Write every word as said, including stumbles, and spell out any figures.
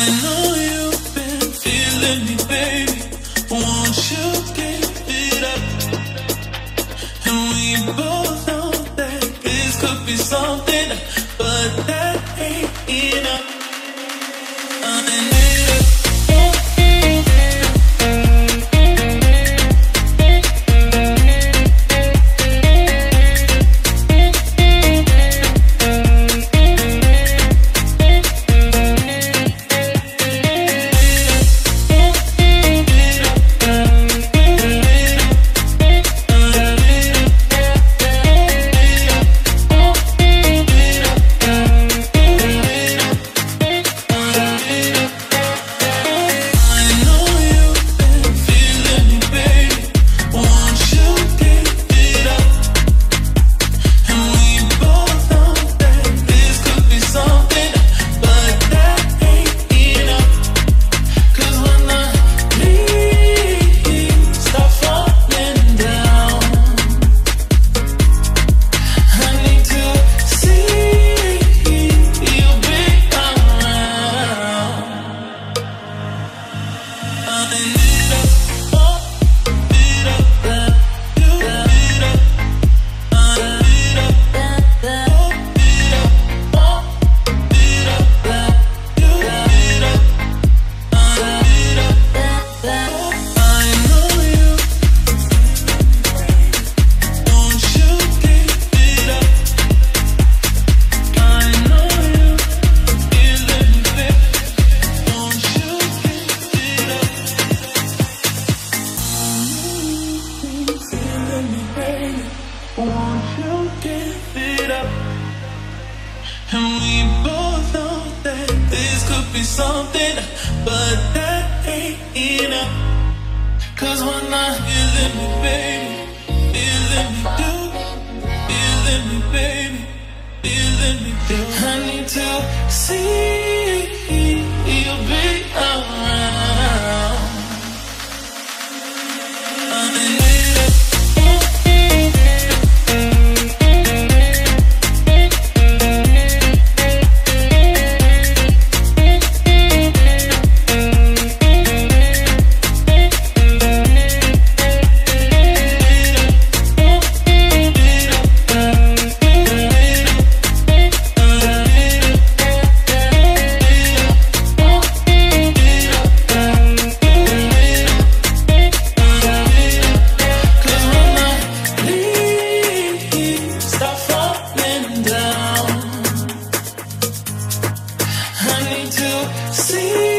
know you've been feeling me, baby. Won't you give it up? And we both know that this could be something, but that ain't enough. I need it. Won't you give it up? And we both know that this could be something, but that ain't enough. Cause when I you let me, baby, you let me do, you let me, baby, you let me do. I need to see you be around. I need it. See